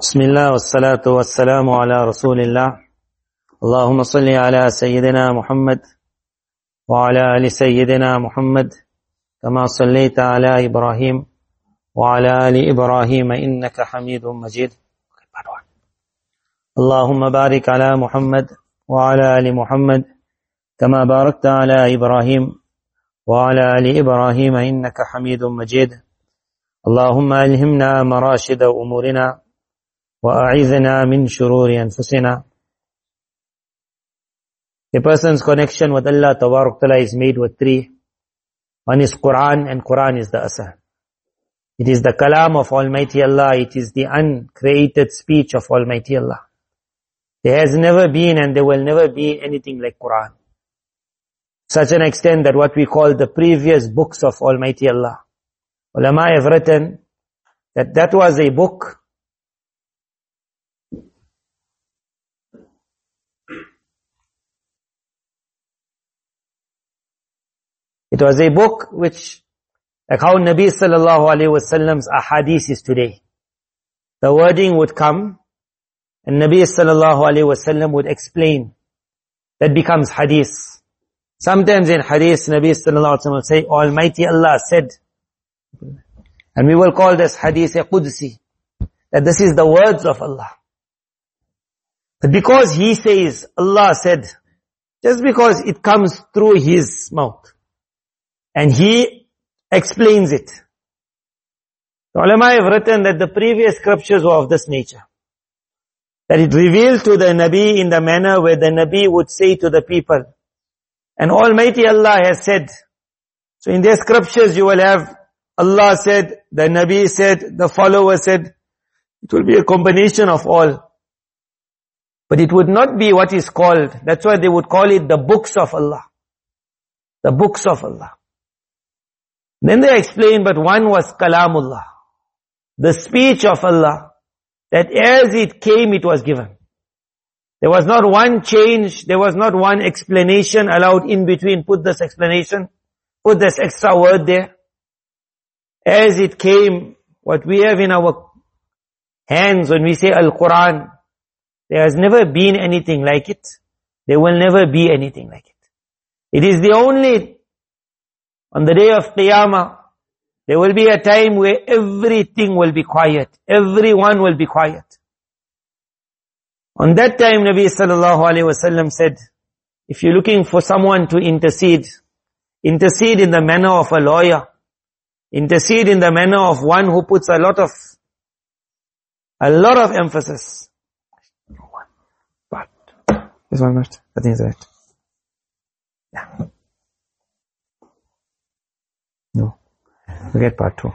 بسم الله والصلاة والسلام على رسول الله. اللهم صل على سيدنا محمد وعلى آل سيدنا محمد كما صليت على إبراهيم وعلى آل إبراهيم إنك حميد مجيد. اللهم بارك على محمد وعلى آل محمد كما باركت على إبراهيم وعلى آل إبراهيم إنك حميد مجيد. اللهم ألهمنا مراشد أمورنا وَأَعِذْنَا مِنْ شُرُورِ أَنفُسِنَا. A person's connection with Allah Tabarak Ta'ala is made with three. One is Quran, and Quran is the Asr. It is the Kalam of Almighty Allah. It is the uncreated speech of Almighty Allah. There has never been and there will never be anything like Quran. Such an extent that what we call the previous books of Almighty Allah, ulama have written that was a book. It was a book which, like how Nabi sallallahu alayhi wasallam's ahadith is today. The wording would come and Nabi sallallahu alayhi wasallam would explain. That becomes hadith. Sometimes in hadith, Nabi sallallahu alayhi wasallam will say, Almighty Allah said, and we will call this hadith a Qudsi, that this is the words of Allah. But because He says, Allah said, just because it comes through His mouth, and He explains it. The ulama have written that the previous scriptures were of this nature. That it revealed to the Nabi in the manner where the Nabi would say to the people, and Almighty Allah has said. So in their scriptures you will have Allah said, the Nabi said, the follower said. It will be a combination of all. But it would not be what is called, that's why they would call it the books of Allah. The books of Allah. Then they explained, but one was Kalamullah, the speech of Allah, that as it came, it was given. There was not one change, there was not one explanation allowed in between. Put this explanation, put this extra word there. As it came, what we have in our hands when we say Al-Quran, there has never been anything like it. There will never be anything like it. It is the only. On the day of Qiyamah, there will be a time where everything will be quiet. Everyone will be quiet. On that time, Nabi sallallahu alayhi wasallam said, if you're looking for someone to intercede in the manner of a lawyer, intercede in the manner of one who puts a lot of emphasis. But, this one not, I think it's right. Yeah. No. Forget part 2.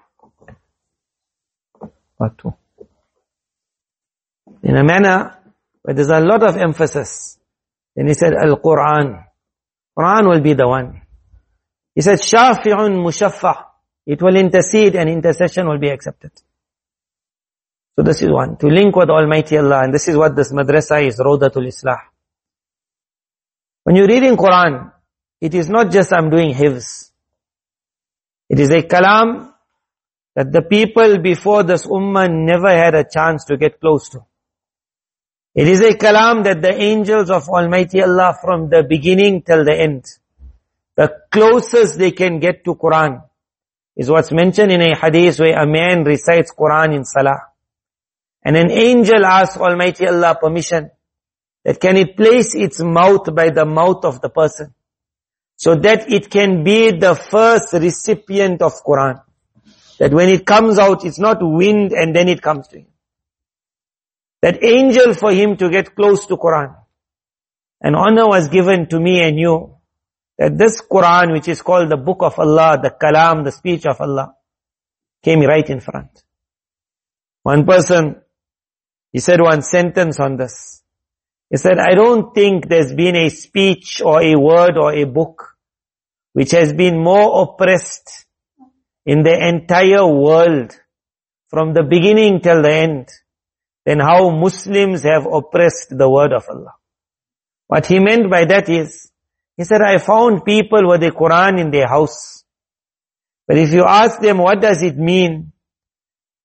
Part 2. In a manner where there's a lot of emphasis. Then he said, Al-Quran. Quran will be the one. He said, Shafi'un mushaffah. It will intercede and intercession will be accepted. So this is one. To link with Almighty Allah. And this is what this madrasa is, Rawdatul Islah. When you're reading Quran, it is not just I'm doing hifz. It is a kalam that the people before this ummah never had a chance to get close to. It is a kalam that the angels of Almighty Allah from the beginning till the end, the closest they can get to Quran is what's mentioned in a hadith where a man recites Quran in salah. And an angel asks Almighty Allah permission that can it place its mouth by the mouth of the person, so that it can be the first recipient of Quran. That when it comes out, it's not wind and then it comes to him. That angel for him to get close to Quran. An honor was given to me and you, that this Quran, which is called the book of Allah, the kalam, the speech of Allah, came right in front. One person, he said one sentence on this. He said, I don't think there's been a speech or a word or a book which has been more oppressed in the entire world from the beginning till the end than how Muslims have oppressed the word of Allah. What he meant by that is, he said, I found people with the Quran in their house. But if you ask them, what does it mean?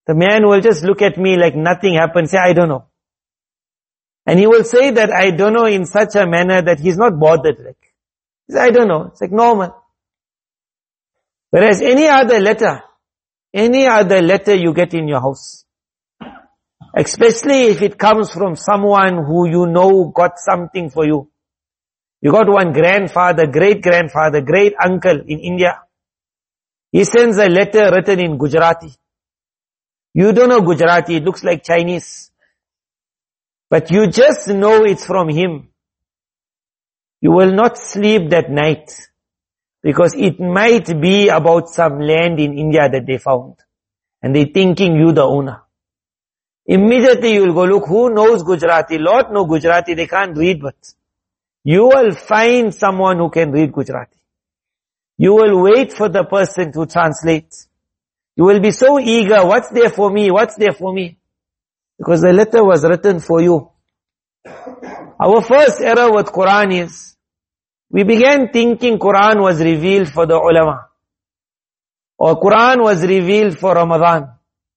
The man will just look at me like nothing happened, say, I don't know. And he will say that I don't know in such a manner that he's not bothered. Like, he says, I don't know. It's like normal. Whereas any other letter you get in your house, especially if it comes from someone who you know got something for you. You got one grandfather, great-grandfather, great uncle in India. He sends a letter written in Gujarati. You don't know Gujarati, it looks like Chinese. But you just know it's from him. You will not sleep that night, because it might be about some land in India that they found. And they're thinking you the owner. Immediately you will go, look, who knows Gujarati? Lot know Gujarati, they can't read, but you will find someone who can read Gujarati. You will wait for the person to translate. You will be so eager, what's there for me? What's there for me? Because the letter was written for you. Our first error with Quran is, we began thinking Quran was revealed for the ulama. Or Quran was revealed for Ramadan.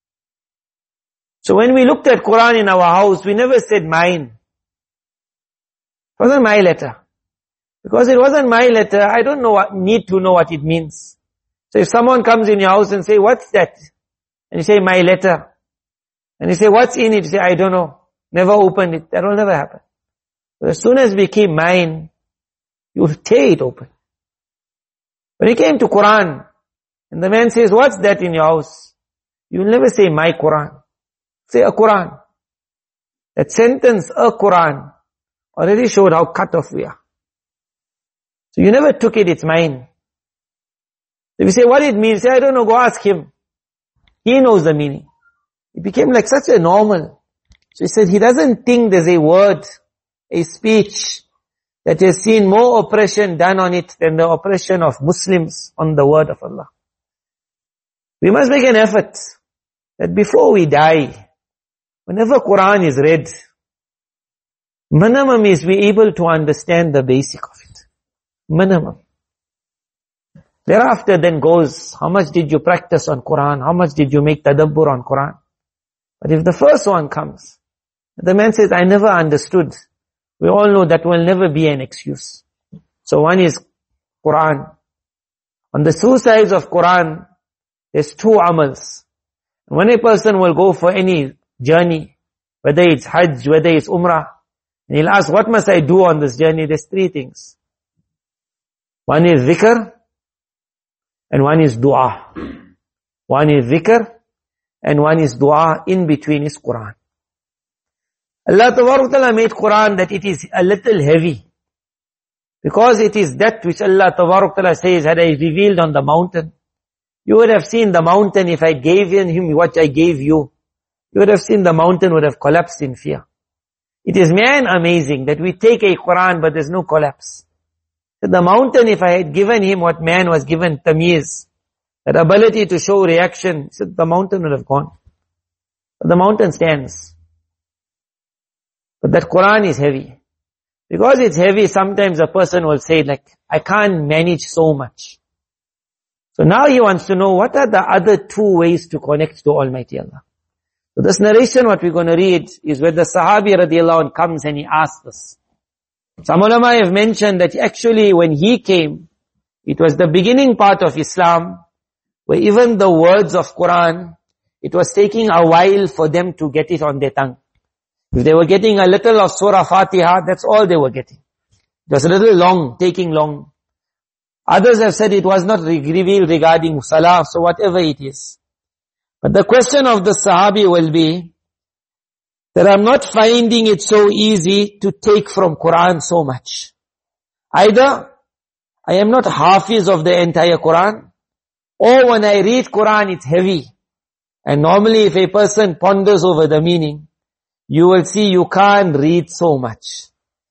So when we looked at Quran in our house, we never said mine. It wasn't my letter. Because it wasn't my letter, I don't need to know what it means. So if someone comes in your house and say, what's that? And you say, my letter. And you say, what's in it? You say, I don't know. Never opened it. That will never happen. But as soon as it became mine, you will tear it open. When it came to Quran, and the man says, what's that in your house? You will never say, my Quran. Say, a Quran. That sentence, a Quran, already showed how cut off we are. So you never took it, it's mine. If you say, what it means, say, I don't know, go ask him. He knows the meaning. It became like such a normal. So he said, he doesn't think there's a word, a speech, that has seen more oppression done on it than the oppression of Muslims on the word of Allah. We must make an effort that before we die, whenever Quran is read, minimum is we able to understand the basic of it. Minimum. Thereafter then goes, how much did you practice on Quran? How much did you make tadabbur on Quran? But if the first one comes, the man says, I never understood. We all know that will never be an excuse. So one is Quran. On the two sides of Quran, there's two amals. When a person will go for any journey, whether it's Hajj, whether it's Umrah, and he'll ask, what must I do on this journey? There's three things. One is dhikr, and one is dua. One is dhikr, and one is dua. In between is Quran. Allah Ta'ala made Quran that it is a little heavy. Because it is that which Allah Ta'ala says, had I revealed on the mountain, you would have seen the mountain if I gave him what I gave you. You would have seen the mountain would have collapsed in fear. It is amazing that we take a Quran but there's no collapse. The mountain, if I had given him what man was given, tamyiz, that ability to show reaction, the mountain would have gone. But the mountain stands. But that Quran is heavy. Because it's heavy, sometimes a person will say like, I can't manage so much. So now he wants to know what are the other two ways to connect to Almighty Allah. So this narration what we're going to read is where the Sahabi radiallahu anh comes and he asks us. Some ulama have mentioned that actually when he came, it was the beginning part of Islam, where even the words of Quran, it was taking a while for them to get it on their tongue. If they were getting a little of Surah Fatiha, that's all they were getting. It was a little long, taking long. Others have said it was not revealed regarding Salah, so whatever it is. But the question of the Sahabi will be, that I'm not finding it so easy to take from Quran so much. Either I am not hafiz of the entire Quran, or when I read Quran it's heavy. And normally if a person ponders over the meaning, you will see you can't read so much.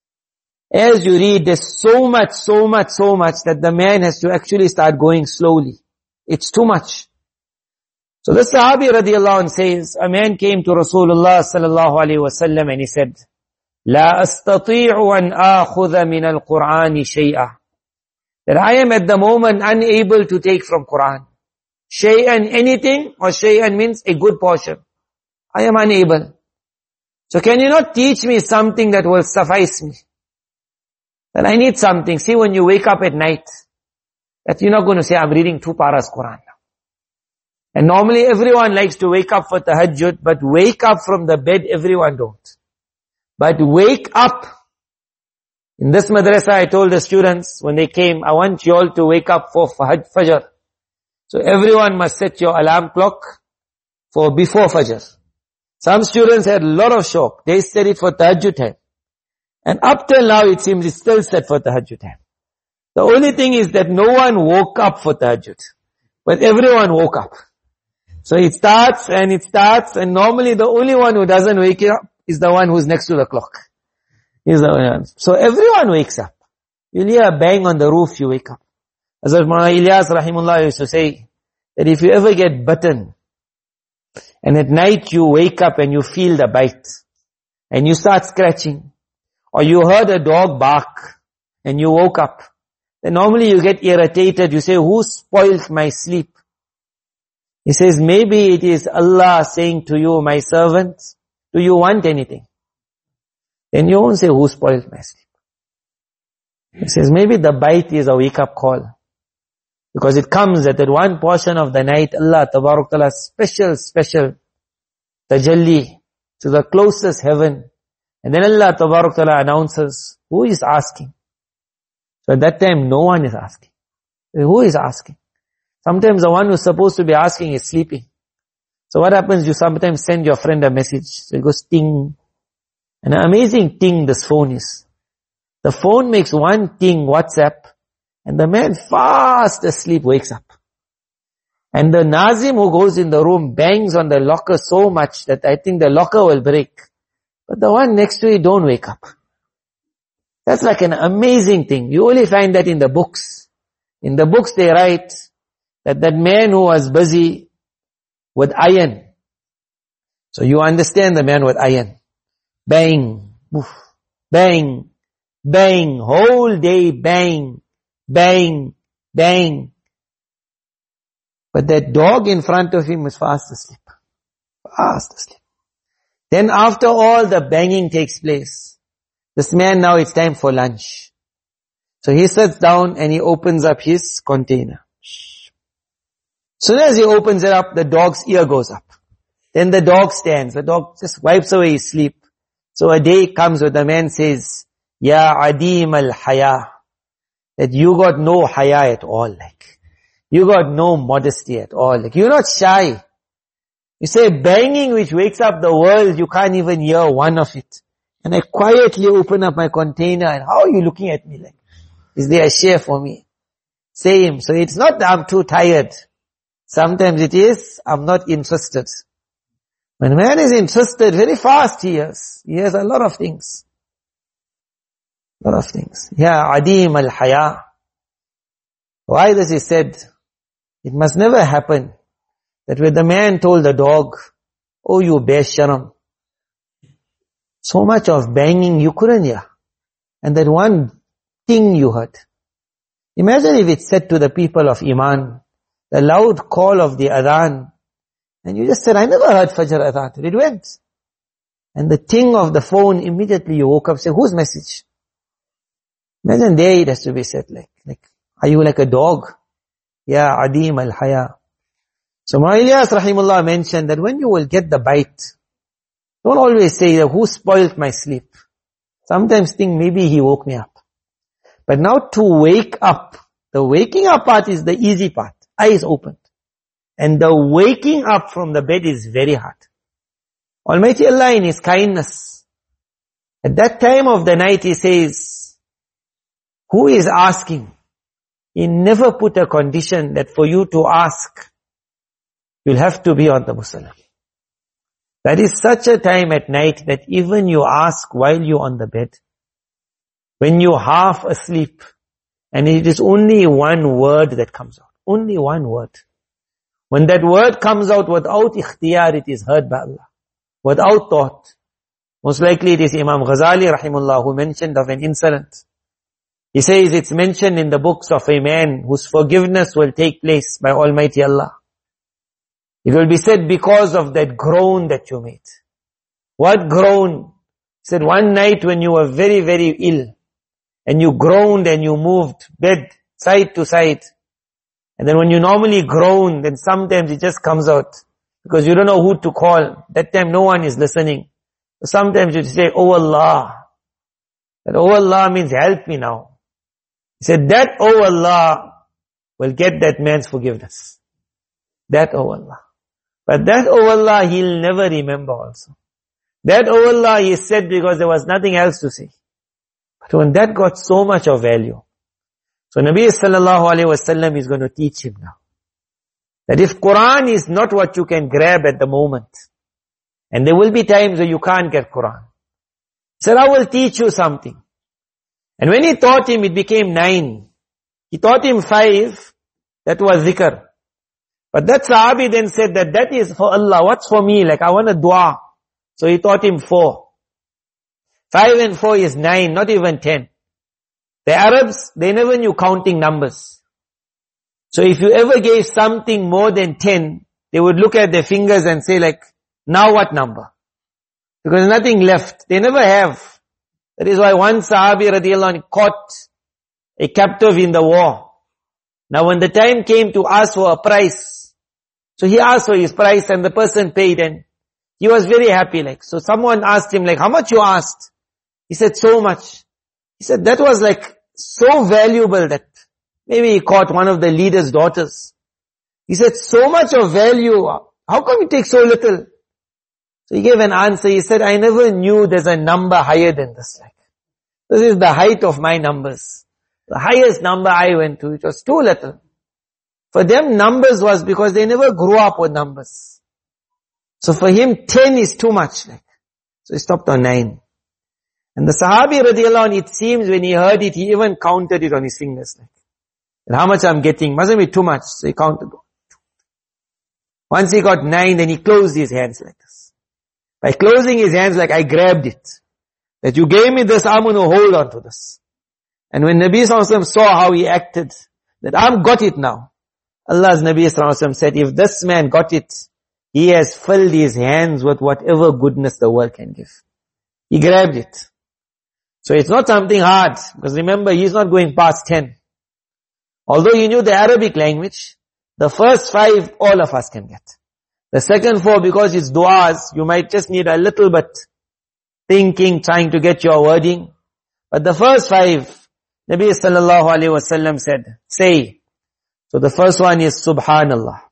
As you read, there's so much that the man has to actually start going slowly. It's too much. So the Sahabi radiallahu anh says, a man came to Rasulullah sallallahu alayhi wasallam and he said, لا أستطيع أن آخذ من القرآن شيئا. That I am at the moment unable to take from Quran. Shay'an anything, or shay'an means a good portion. I am unable. So can you not teach me something that will suffice me? Then I need something. See, when you wake up at night, that you're not going to say, I'm reading 2 paras Quran. And normally everyone likes to wake up for tahajjud, but wake up from the bed, everyone don't. But wake up. In this madrasa, I told the students when they came, I want you all to wake up for Fajr. So everyone must set your alarm clock for before Fajr. Some students had a lot of shock. They set it for tahajjud time. And up till now, it seems it's still set for tahajjud time. The only thing is that no one woke up for tahajjud. But everyone woke up. So it starts, and normally the only one who doesn't wake up is the one who's next to the clock. So everyone wakes up. You'll hear a bang on the roof, you wake up. As Mullah Ilyas rahimullah used to say, that if you ever get bitten, and at night you wake up and you feel the bite, and you start scratching, or you heard a dog bark, and you woke up, then normally you get irritated, you say, who spoiled my sleep? He says, maybe it is Allah saying to you, my servant, do you want anything? Then you won't say, who spoiled my sleep? He says, maybe the bite is a wake-up call. Because it comes at that one portion of the night, Allah Tabarak Ta'ala special tajalli to the closest heaven. And then Allah Tabarak Ta'ala announces, who is asking? So at that time, no one is asking. Who is asking? Sometimes the one who's supposed to be asking is sleeping. So what happens? You sometimes send your friend a message. So it goes ting. An amazing ting this phone is. The phone makes one ting WhatsApp, and the man fast asleep wakes up. And the Nazim who goes in the room bangs on the locker so much that I think the locker will break. But the one next to it don't wake up. That's like an amazing thing. You only find that in the books. In the books they write that man who was busy with iron. So you understand the man with iron. Bang, woof, bang, bang, whole day bang, bang, bang. But that dog in front of him was fast asleep. Fast asleep. Then after all the banging takes place, this man now it's time for lunch. So he sits down and he opens up his container. Soon as he opens it up, the dog's ear goes up. Then the dog stands. The dog just wipes away his sleep. So a day comes where the man says, Ya adim al-haya. That you got no haya at all. Like, you got no modesty at all. Like, you're not shy. You say banging which wakes up the world, you can't even hear one of it. And I quietly open up my container and how are you looking at me like? Is there a share for me? Same. So it's not that I'm too tired. Sometimes it is, I'm not interested. When a man is interested, very fast he hears. He hears a lot of things. A lot of things. Ya adim al-haya. Why this is said? It must never happen that when the man told the dog, oh you besharam, so much of banging you couldn't hear. And that one thing you heard. Imagine if it said to the people of Iman, the loud call of the adhan, and you just said, I never heard Fajr adhan. It went. And the ting of the phone, immediately you woke up and said, whose message? Imagine there it has to be said like, are you like a dog? Ya adim al-haya. So Mullah Ilyas rahimullah mentioned that when you will get the bite, don't always say, who spoiled my sleep? Sometimes think maybe he woke me up. But now to wake up, the waking up part is the easy part. Eyes opened. And the waking up from the bed is very hard. Almighty Allah in His kindness, at that time of the night He says, who is asking? He never put a condition that for you to ask, you'll have to be on the Musalla. That is such a time at night that even you ask while you're on the bed, when you're half asleep, and it is only one word that comes out. Only one word. When that word comes out without ikhtiyar, it is heard by Allah. Without thought. Most likely it is Imam Ghazali rahimullah who mentioned of an incident. He says it's mentioned in the books of a man whose forgiveness will take place by Almighty Allah. It will be said because of that groan that you made. What groan? He said one night when you were very, very ill and you groaned and you moved bed side to side. And then when you normally groan, then sometimes it just comes out because you don't know who to call. That time no one is listening. Sometimes you say, oh Allah. That oh Allah means help me now. He said that oh Allah will get that man's forgiveness. That oh Allah. But that oh Allah he'll never remember also. That oh Allah he said because there was nothing else to say. But when that got so much of value. So Nabi sallallahu alayhi wasallam is going to teach him now. That if Quran is not what you can grab at the moment, and there will be times where you can't get Quran. He said, I will teach you something. And when he taught him, it became 9. He taught him 5. That was zikr. But that Sahabi then said that is for Allah. What's for me? Like I want a dua. So he taught him 4. 5 and 4 is 9, not even 10. The Arabs, they never knew counting numbers. So if you ever gave something more than 10, they would look at their fingers and say like, now what number? Because nothing left. They never have. That is why one Sahabi radiallahu anhu caught a captive in the war. Now when the time came to ask for a price, so he asked for his price and the person paid and he was very happy like. So someone asked him like, how much you asked? He said, so much. He said, that was like so valuable that maybe he caught one of the leader's daughters. He said, so much of value. How come you take so little? So he gave an answer. He said, I never knew there's a number higher than this. Like, this is the height of my numbers. The highest number I went to, it was too little. For them, numbers was because they never grew up with numbers. So for him, 10 is too much. Like, so he stopped on 9. And the Sahabi radiallahu anh, it seems when he heard it, he even counted it on his fingers. Like, and how much I'm getting, mustn't be too much. So he counted. Once he got 9, then he closed his hands like this. By closing his hands like, I grabbed it. That you gave me this, I'm going to hold on to this. And when Nabi sallallahu alaihi wasallam saw how he acted, that I've got it now. Allah's Nabi sallallahu alaihi wasallam said, if this man got it, he has filled his hands with whatever goodness the world can give. He grabbed it. So it's not something hard, because remember, he's not going past 10. Although he knew the Arabic language, the first 5, all of us can get. The second 4, because it's du'as, you might just need a little bit thinking, trying to get your wording. But the first 5, Nabi sallallahu alayhi wasallam said, say. So the first one is Subhanallah.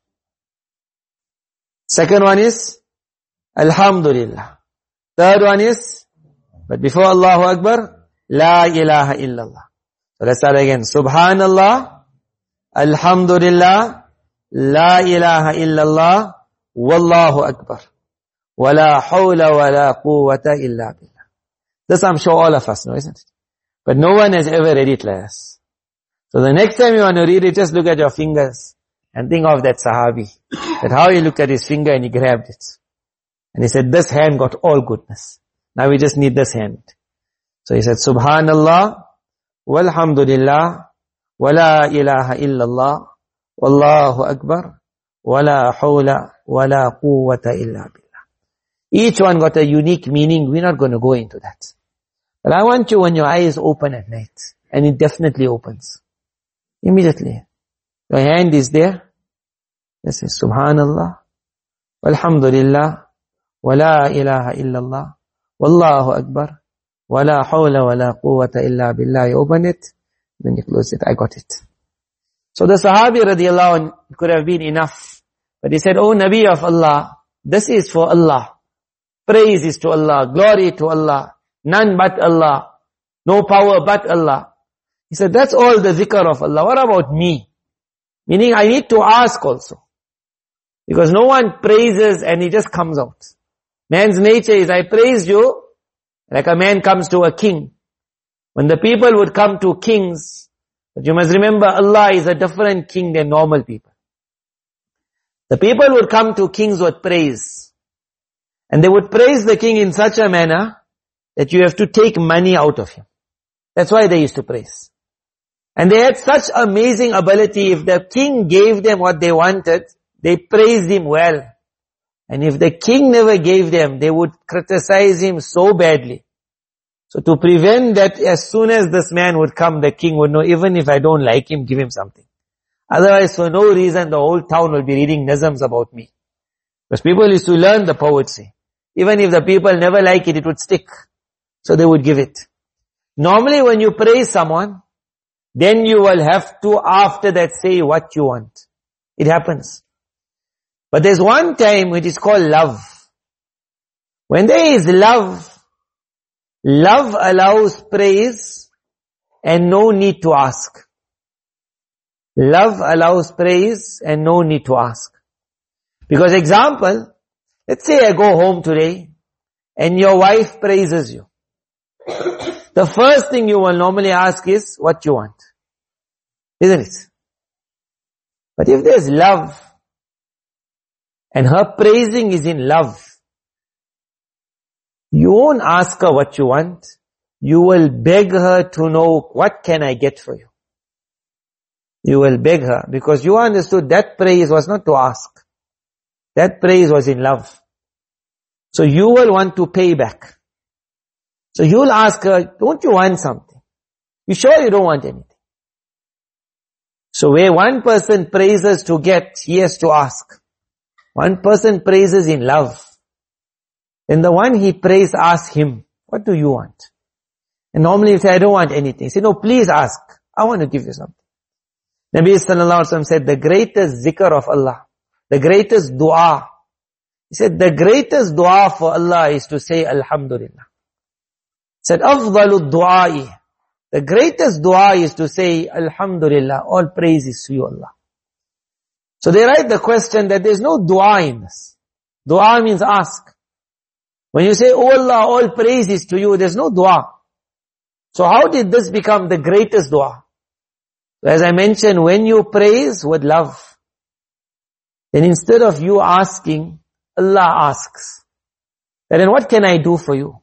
Second one is Alhamdulillah. Third one is, but before Allahu Akbar, La ilaha illallah. So let's start again. Subhanallah, Alhamdulillah, La ilaha illallah, Wallahu Akbar. Wala hawla wala quwwata illa billah. This I'm sure all of us know, isn't it? But no one has ever read it like us. So the next time you want to read it, just look at your fingers and think of that Sahabi. That how he looked at his finger and he grabbed it. And he said, this hand got all goodness. Now we just need this hand. So he said, Subhanallah, walhamdulillah, wala ilaha illallah, wallahu akbar, wala hawla, wala quwwata illa billah. Each one got a unique meaning. We're not going to go into that. But I want you when your eyes open at night, and it definitely opens. Immediately. Your hand is there. This is Subhanallah, walhamdulillah, wala ilaha illallah, wallahu akbar, wala hawla wala quwwata illa billah. You open it, then you close it. I got it. So the Sahabi radiallahu anh could have been enough. But he said, oh Nabi of Allah, this is for Allah. Praise is to Allah, glory to Allah, none but Allah, no power but Allah. He said, that's all the zikr of Allah. What about me? Meaning I need to ask also. Because no one praises and it just comes out. Man's nature is, I praise you, like a man comes to a king. When the people would come to kings, but you must remember Allah is a different king than normal people. The people would come to kings with praise. And they would praise the king in such a manner that you have to take money out of him. That's why they used to praise. And they had such amazing ability. If the king gave them what they wanted, they praised him well. And if the king never gave them, they would criticize him so badly. So to prevent that, as soon as this man would come, the king would know, even if I don't like him, give him something. Otherwise, for no reason, the whole town will be reading nazms about me. Because people used to learn the poetry. Even if the people never like it, it would stick. So they would give it. Normally when you praise someone, then you will have to after that say what you want. It happens. But there's one time which is called love. When there is love, love allows praise and no need to ask. Love allows praise and no need to ask. Because example, let's say I go home today and your wife praises you. The first thing you will normally ask is what you want. Isn't it? But if there's love and her praising is in love, you won't ask her what you want. You will beg her to know what can I get for you. You will beg her because you understood that praise was not to ask. That praise was in love. So you will want to pay back. So you will ask her, don't you want something? You sure you don't want anything? So where one person praises to get, he has to ask. One person praises in love. Then the one he praised asks him, what do you want? And normally you say, I don't want anything. He say, no, please ask. I want to give you something. Nabi sallallahu alaihi wasallam said, the greatest zikr of Allah, the greatest dua. He said, the greatest dua for Allah is to say Alhamdulillah. He said, afdalu du'ai. The greatest dua is to say Alhamdulillah. All praise is to you, Allah. So they write the question that there's no dua in this. Dua means ask. When you say, oh Allah, all praise is to you, there's no dua. So how did this become the greatest dua? As I mentioned, when you praise with love, then instead of you asking, Allah asks. And then what can I do for you?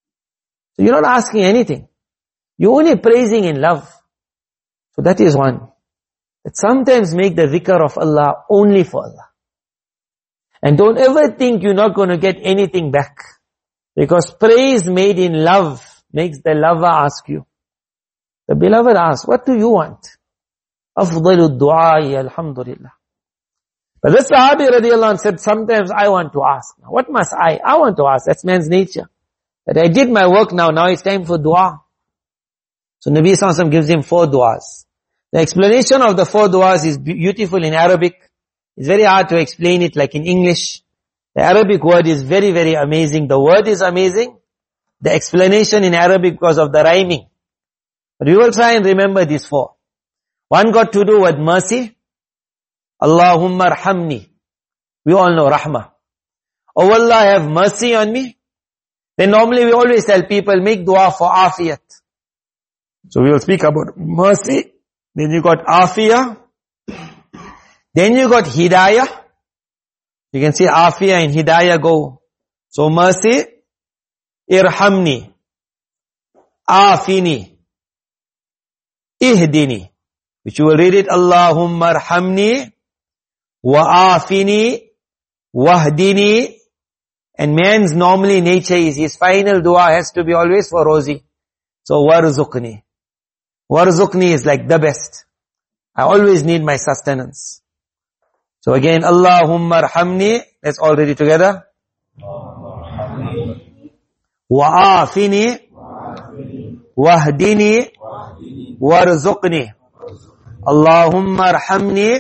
So you're not asking anything. You're only praising in love. So that is one. That sometimes make the dhikr of Allah only for Allah. And don't ever think you're not going to get anything back. Because praise made in love makes the lover ask you. The beloved asks, what do you want? Afdalu du'ai alhamdulillah. But this Sahabi radiallahu anhu said, sometimes I want to ask. What must I? I want to ask. That's man's nature. That I did my work now it's time for dua. So Nabi sallallahu alaihi wasallam gives him 4 du'as. The explanation of the 4 du'as is beautiful in Arabic. It's very hard to explain it like in English. The Arabic word is very, very amazing. The word is amazing. The explanation in Arabic because of the rhyming. But we will try and remember these 4. One got to do with mercy. Allahumma arhamni. We all know rahmah. Oh Allah, have mercy on me. Then normally we always tell people, make dua for afiyat. So we will speak about mercy. Then you got afiyah. Then you got hidayah. You can see afiyah and hidayah go. So mercy, irhamni, afini, ihdini. Which you will read it, Allahumma arhamni, wa afini, wahdini. And man's normally nature is his final dua has to be always for Rozi. So warzuqni. Warzuqni is like the best. I always need my sustenance. So again, Allahumma arhamni. Let's all read it together. Wa afini, wahdini, warzuqni. Allahumma arhamni,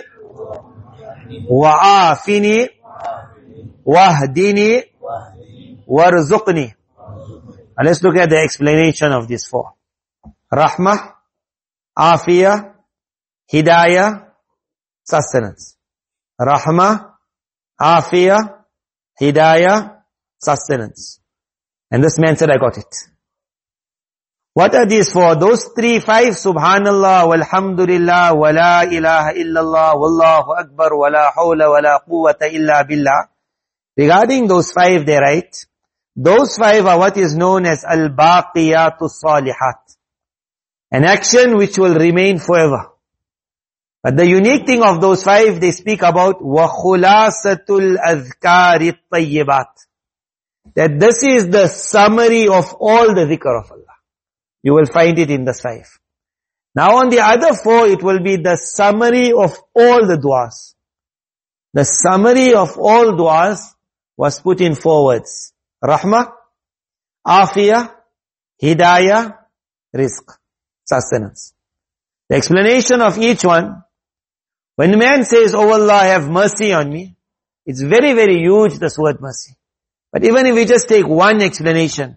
wa afini, wahdini, warzuqni. And let's look at the explanation of these 4. Rahmah, afiyah, hidayah, sustenance. Rahmah, afiyah, hidayah, sustenance. And this man said, I got it. What are these 4? Those 3, 5, subhanallah, walhamdulillah, wa la ilaha illallah, wallahu akbar, wa la hawla wa la quwwata illa billah. Regarding those 5, they write, those 5 are what is known as al-baqiyatu salihat. An action which will remain forever. But the unique thing of those 5, they speak about وَخُلَاسَةُ الْأَذْكَارِ الطَّيِّبَاتِ. That this is the summary of all the dhikr of Allah. You will find it in the 5. Now on the other 4, it will be the summary of all the du'as. The summary of all du'as was put in 4 words. Rahmah, Afiyah, Hidayah, Rizq, sustenance. The explanation of each one, when man says, "Oh Allah, have mercy on me," it's very, very huge, this word mercy. But even if we just take one explanation,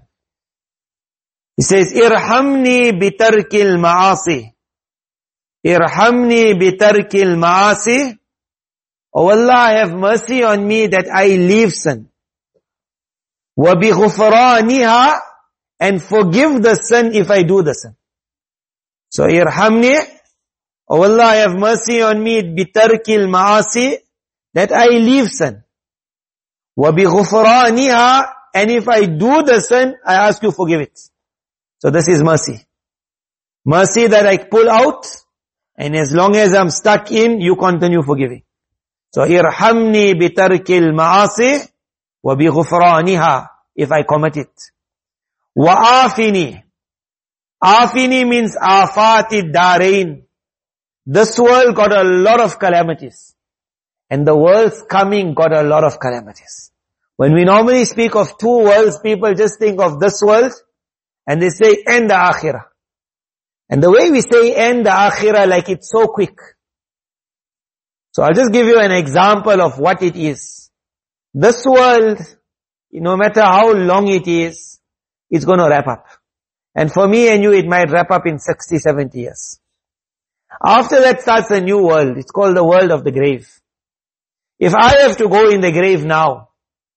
he says, "Irhamni bitarkil ma'asi." Irhamni bitarkil ma'asi. Oh Allah, have mercy on me that I leave sin. Wa bi ghufraniha, and forgive the sin if I do the sin. So irhamni, oh Allah, have mercy on me bitarkil ma'asi, that I leave sin. Wa bi ghufraniha, and if I do the sin, I ask you forgive it. So this is mercy. Mercy that I pull out, and as long as I'm stuck in, you continue forgiving. So irhamni bitarkil ma'asi wa bi ghufraniha, if I commit it. Wa afini. Afini means afati darain. This world got a lot of calamities. And the world's coming got a lot of calamities. When we normally speak of 2 worlds, people just think of this world, and they say, and the akhirah. And the way we say and the akhirah, like it's so quick. So I'll just give you an example of what it is. This world, no matter how long it is, it's going to wrap up. And for me and you, it might wrap up in 60, 70 years. After that starts a new world. It's called the world of the grave. If I have to go in the grave now,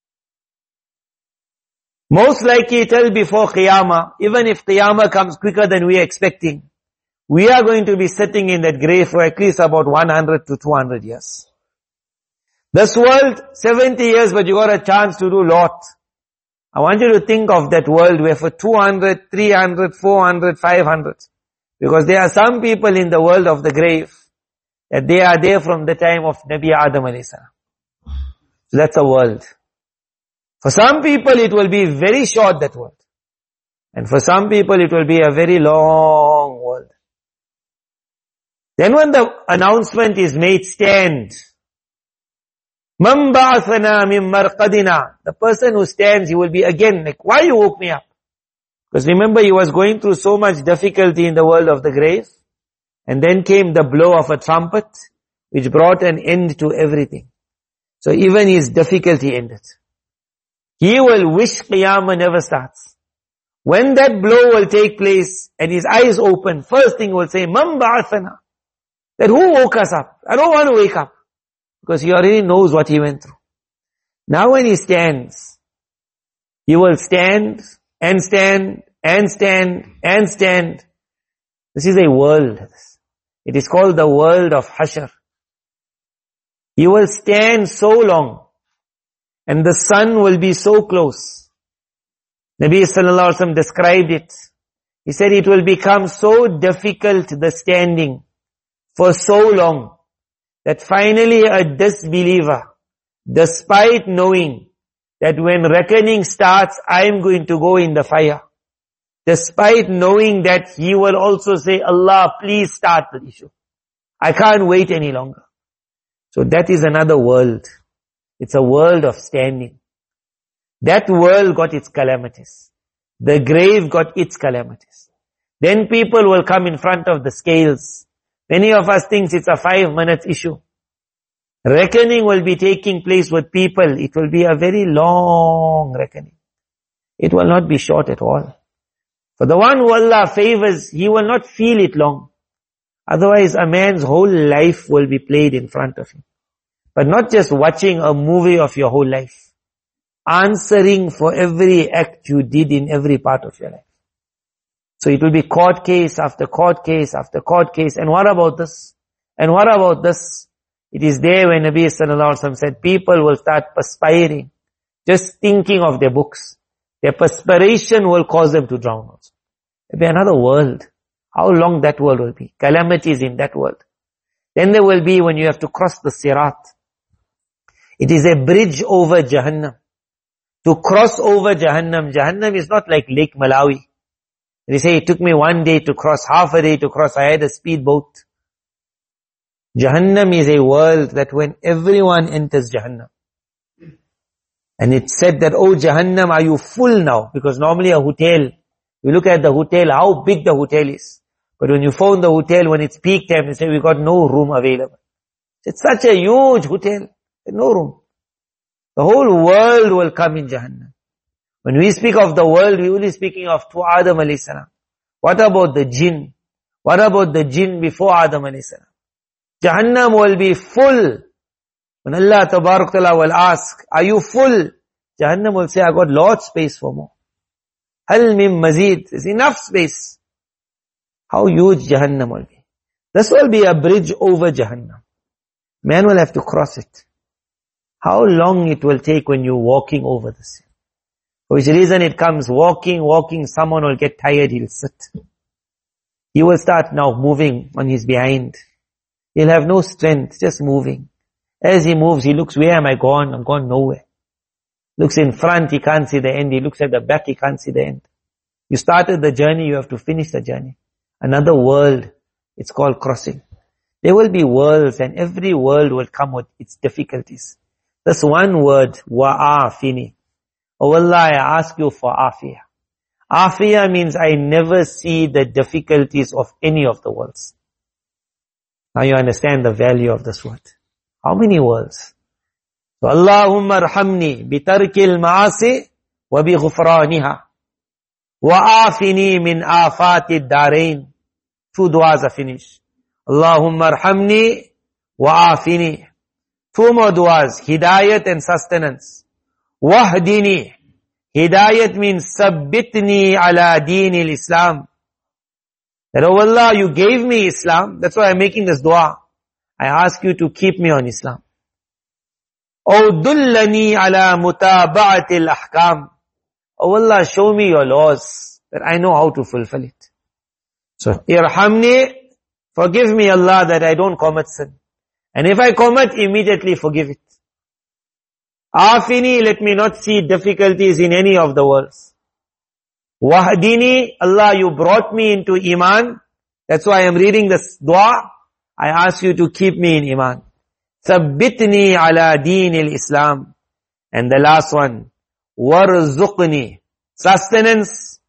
most likely till before Qiyamah, even if Qiyamah comes quicker than we are expecting, we are going to be sitting in that grave for at least about 100 to 200 years. This world, 70 years, but you got a chance to do lot. I want you to think of that world where for 200, 300, 400, 500. Because there are some people in the world of the grave that they are there from the time of Nabi Adam alayhi salam. So that's a world. For some people it will be very short, that world. And for some people it will be a very long world. Then when the announcement is made, stand. Man ba'athana min marqadina. The person who stands, he will be again like, why you woke me up? Because remember, he was going through so much difficulty in the world of the grave. And then came the blow of a trumpet, which brought an end to everything. So even his difficulty ended. He will wish Qiyamah never starts. When that blow will take place and his eyes open, first thing he will say, Man ba'athana. That who woke us up? I don't want to wake up. Because he already knows what he went through. Now when he stands, he will stand and stand and stand and stand. This is a world. It is called the world of Hashr. He will stand so long and the sun will be so close. Nabi sallallahu alaihi wasallam described it. He said it will become so difficult, the standing, for so long, that finally a disbeliever, despite knowing that when reckoning starts, I am going to go in the fire, despite knowing that he will also say, Allah, please start the issue. I can't wait any longer. So that is another world. It's a world of standing. That world got its calamities. The grave got its calamities. Then people will come in front of the scales. Many of us think it's a 5 minute issue. Reckoning will be taking place with people. It will be a very long reckoning. It will not be short at all. For the one who Allah favors, he will not feel it long. Otherwise, a man's whole life will be played in front of him. But not just watching a movie of your whole life. Answering for every act you did in every part of your life. So it will be court case after court case after court case. And what about this? And what about this? It is there when Nabi sallallahu alaihi wasallam said, people will start perspiring, just thinking of their books. Their perspiration will cause them to drown also. It will be another world. How long that world will be. Calamities in that world. Then there will be when you have to cross the Sirat. It is a bridge over Jahannam. To cross over Jahannam, Jahannam is not like Lake Malawi. They say it took me 1 day to cross, half a day to cross, I had a speedboat. Jahannam is a world that when everyone enters Jahannam, and it said that, oh Jahannam, are you full now? Because normally a hotel, you look at the hotel, how big the hotel is. But when you phone the hotel, when it's peak time, they say, we got no room available. It's such a huge hotel, no room. The whole world will come in Jahannam. When we speak of the world, we're only speaking of to Adam alayhi salam. What about the jinn? What about the jinn before Adam alayhi salam? Jahannam will be full. When Allah Tabarak Ta'ala will ask, are you full? Jahannam will say, I got lots space for more. Hal min mazid. There's enough space. How huge Jahannam will be. This will be a bridge over Jahannam. Man will have to cross it. How long it will take when you're walking over this. For which reason it comes walking, someone will get tired, he'll sit. He will start now moving on his behind. He'll have no strength, just moving. As he moves, he looks, where am I gone? I'm gone nowhere. Looks in front, he can't see the end. He looks at the back, he can't see the end. You started the journey, you have to finish the journey. Another world, it's called crossing. There will be worlds, and every world will come with its difficulties. This one word, wa'afini. Oh Allah, I ask you for afiyah. Afiyah means I never see the difficulties of any of the worlds. Now you understand the value of this word. How many worlds? So Allahumma arhamni bitarkil ma'asi wa bi ghufraniha wa afini min afati darain. 2 du'as are finished. Allahumma arhamni wa afini. 2 more du'as, hidayat and sustenance. Wahdini. Hidayat means sabbitni ala deen al-Islam. That, oh Allah, you gave me Islam. That's why I'm making this dua. I ask you to keep me on Islam. Oh dullani ala mutaba'ati al-ahkam. Oh Allah, show me your laws, that I know how to fulfill it. So, irhamni, forgive me Allah that I don't commit sin. And if I commit, immediately forgive it. Afini, let me not see difficulties in any of the worlds. Wahdini, Allah, you brought me into Iman. That's why I'm reading this dua. I ask you to keep me in Iman. Sabbitni ala deen al-Islam. And the last one, warzuqni. Sustenance.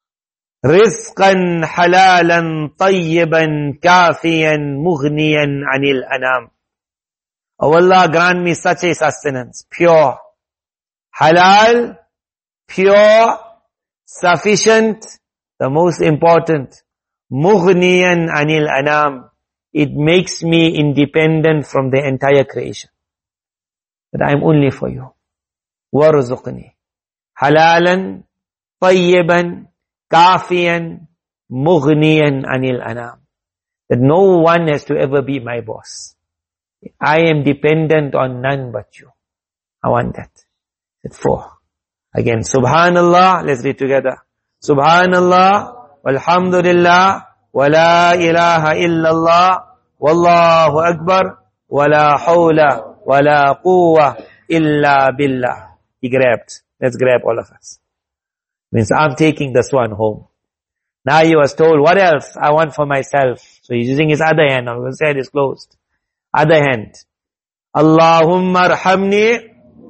Rizqan halalan tayyiban kafiyan mughniyan anil anam. Oh Allah, grant me such a sustenance, pure, halal, pure, sufficient, the most important, mughniyan anil anam. It makes me independent from the entire creation. That I am only for you. Warzuqni. Halalan, tayyiban, kafiyan, mughniyan anil anam. That no one has to ever be my boss. I am dependent on none but you. I want that. At 4. Again, Subhanallah, let's read together. Subhanallah, walhamdulillah, wa la ilaha illallah, wallahu akbar, wa la hawla, wa la quwwa illa billah. He grabbed. Let's grab all of us. Means I'm taking this one home. Now he was told, what else I want for myself? So he's using his other hand. Now his head is closed. Other hand. Allahumma arhamni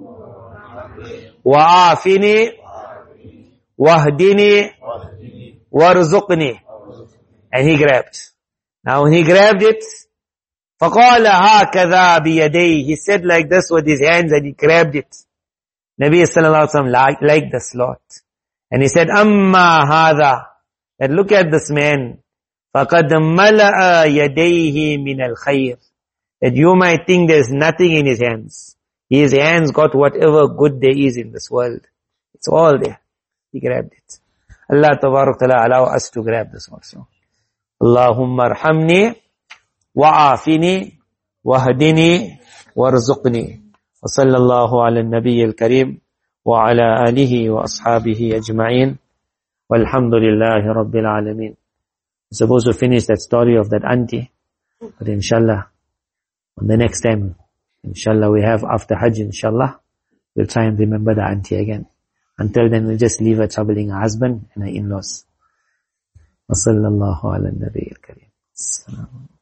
wa afini wahdini warzuqni. And he grabbed. Now when he grabbed it, فَقَالَ هَكَذَا بِيَدَيْهِ. He said like this with his hands and he grabbed it. Nabi sallallahu alaihi wasallam liked this lot. And he said, أَمَّا هَذَا. And look at this man. فَقَدْ مَلَأَ يَدَيْهِ مِنَ الْخَيْرِ. That you might think there's nothing in his hands. His hands got whatever good there is in this world. It's all there. He grabbed it. Allah Tabarak Ta'ala allow us to grab this also. Allahumma arhamni wa'afini wahdini warzuqni. Wa sallallahu ala nabiyyil kareem wa ala alihi wa ashabihi ajma'in. Walhamdulillahi rabbil alameen. We're supposed to finish that story of that auntie, but inshallah On the next time, inshallah, we have after Hajj, inshallah, we'll try and remember the auntie again. Until then, we'll just leave her troubling her husband and her in-laws. وصلى الله على النبي الكريم. السلام